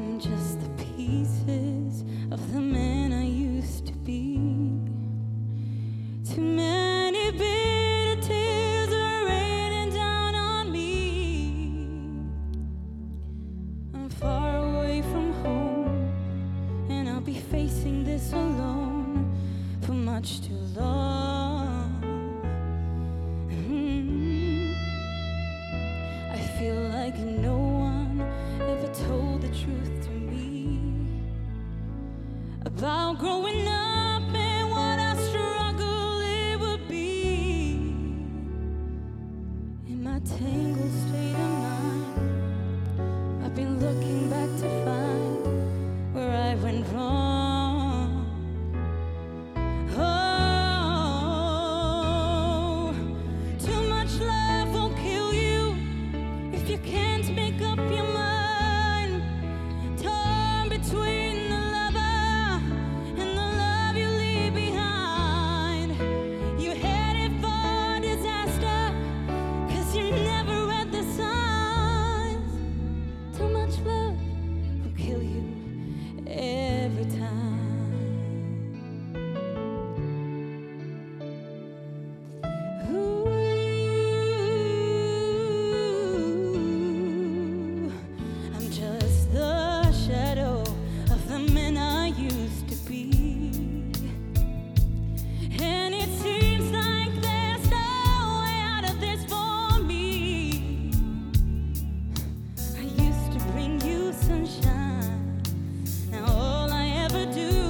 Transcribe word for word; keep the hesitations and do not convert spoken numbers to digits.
I'm just the pieces of the man I used to be. Too many bitter tears are raining down on me. I'm far away from home, and I'll be facing this alone for much too long. Mm-hmm. I feel like no one ever told the truth to me about growing up and what a struggle it would be. In my tangled state of mind, I've been looking back to find where I went wrong. Oh, too much love won't kill you if you can't make up your mind. Torn between the lover and the love you leave behind. You're headed for disaster, 'cause you never read the signs. Too much love will kill you every time. Ooh, I'm just the shadow of the man I used to be. And it seems like there's no way out of this for me. I used to bring you sunshine. Now all I ever do